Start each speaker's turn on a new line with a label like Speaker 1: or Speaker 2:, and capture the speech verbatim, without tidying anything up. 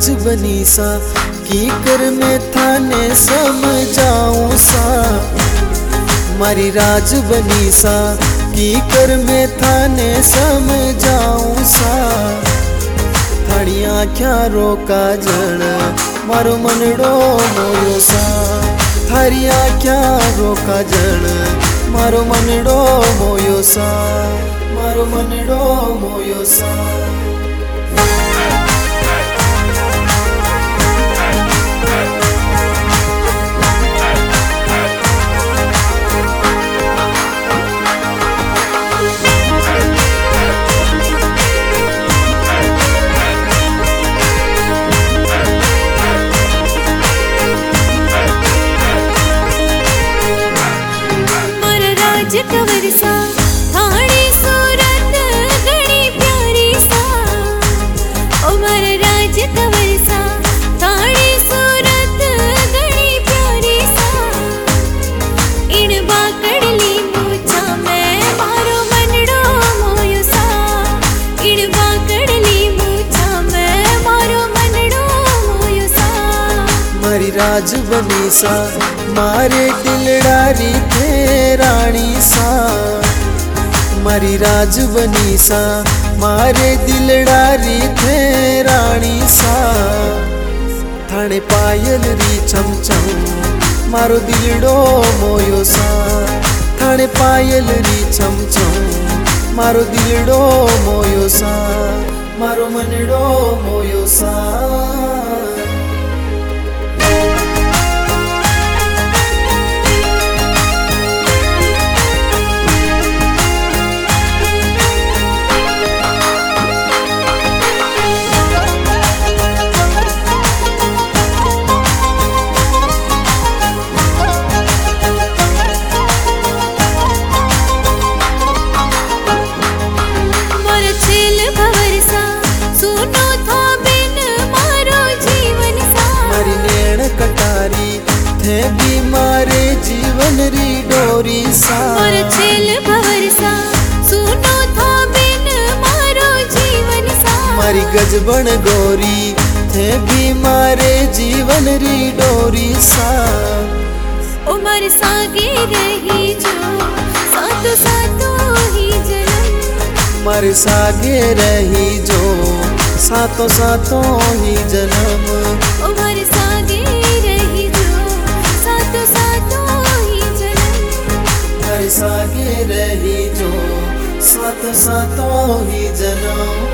Speaker 1: राज बनी सा की कर मैं थाने समझाऊं सा। मारी राज बनी सा की कर मैं थाने समझाऊं सा। थारी आँख्या रोका जण मारो मनडो मोयो सा। थारी आँख्या रोका जण मारो मनडो मोयो सा। मारो मनडो मोयो सा।
Speaker 2: कंवर सा थारी सूरत घणी प्यारी सा। ओ मारा राज कंवर सा थारी सूरत घणी प्यारी सा। इन बाकड़ली मूछा में मारो मनडो मोयो सा। इन बाकड़ली मूछा में मारो मनडो मोयो सा।
Speaker 1: मारी राज बनी सा मारे दिलडारी थे रानी सा। मारी राज बनी सा मारे दिलडारी थे रानी सा। थाने पायल री चम चम मारो दिलडो मोयो सा। थाने पायल री चम चम मारो दिलडो मोयो सा। मारो मनडो मोयो सा। थे भी मारे जीवन री डोरी सा।
Speaker 2: और छेल भवर सा सुनो था बिन मारो जीवन सा।
Speaker 1: मारी गजबन गोरी थे भी मारे जीवन री डोरी सा।
Speaker 2: उमर सागे रही जो सातो सातो ही जन्म।
Speaker 1: मारे सागे रही जो सातो सातो ही जन्म।
Speaker 2: उमर सागे रही जो सातो सातो ही जन्म।
Speaker 1: मारे सागे रही जो सातो सातो ही जन्म।